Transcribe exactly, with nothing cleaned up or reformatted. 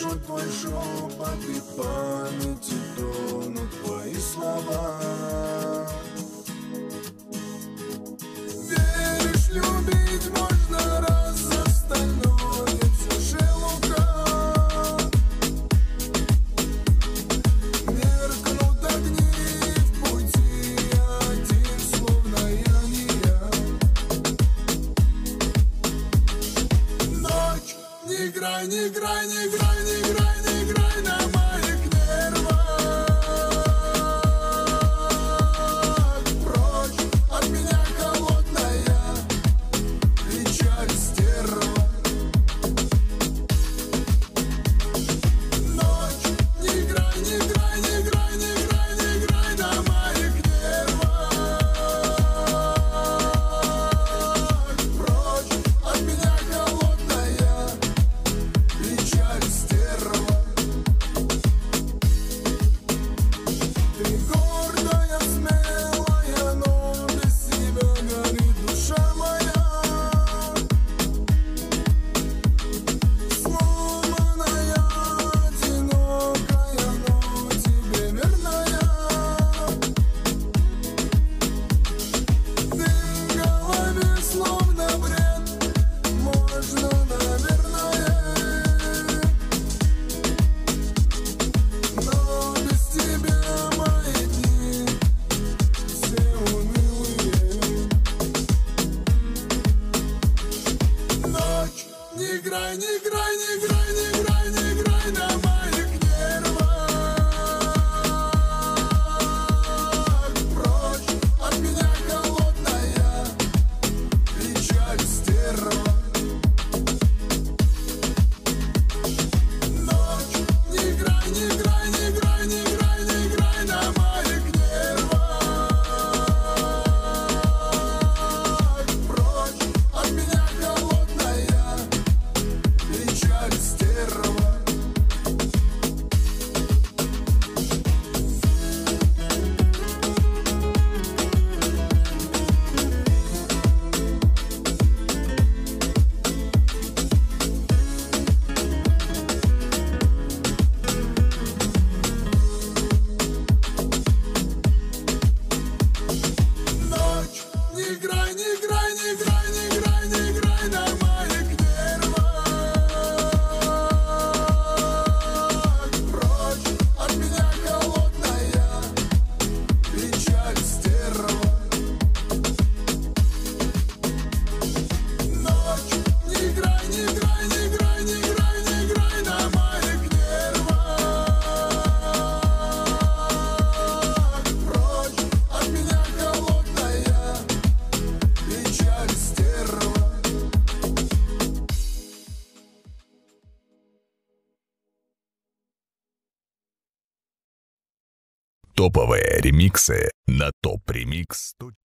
слышу твой шепот и в памяти тонут твои слова. Веришь, любить можно, раз остальное все шелуха. Меркнут огни в пути, один, словно я не я. Ночь, не играй, не играй, не играй, не играй, не играй на моих нервах. Прочь от меня холодная печаль стерва. Ночь, не играй, не играй, не играй, не играй, не играй на моих нервах. Прочь от меня холодная печаль стерва. Ты гордая, смелая, но без себя горит душа моя. Сломанная, одинокая, но тебе верная. Ты в голове словно бред, можно, наверное. Но без тебя мои дни все унылые. Ночь, не играй, не играй, не играй, не играй, не играй на моих нервах. Прочь от меня холодная печаль стерва. Ночь, не играй, не играй, не играй, не играй, не играй на моих нервах. Прочь от меня холодная печаль стерва. Ночь, не играй, не играй, не играй, не играй, не играй на моих нервах. Прочь от меня холодная печаль стерва. Ночь, не играй, не играй, не играй, не играй, не играй на моих нервах. Прочь от меня холодная печаль стерва. Топовые ремиксы на топ ремикс точка ру.